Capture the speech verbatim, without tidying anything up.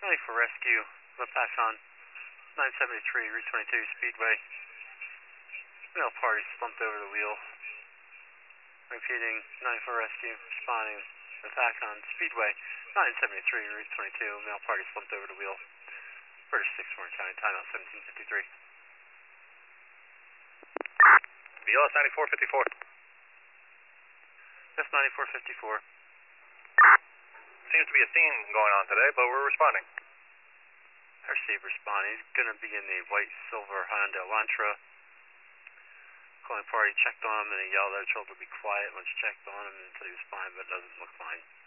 ninety-four Rescue, left pass on, nine seventy-three, Route twenty-two, Speedway. Male party slumped over the wheel. Repeating, ninety-four Rescue, responding, left pass on, Speedway, nine seventy-three, Route twenty-two, male party slumped over the wheel. British six Warren County, timeout seventeen fifty-three. B L S ninety-four fifty-four. That's ninety-four fifty-four. Seems to be a theme going on today, but we're responding. I received responding. He's going to be in the white silver Honda Elantra. Calling party, checked on him, and he yelled at, told him to be quiet once checked on him until he was fine, but it doesn't look fine.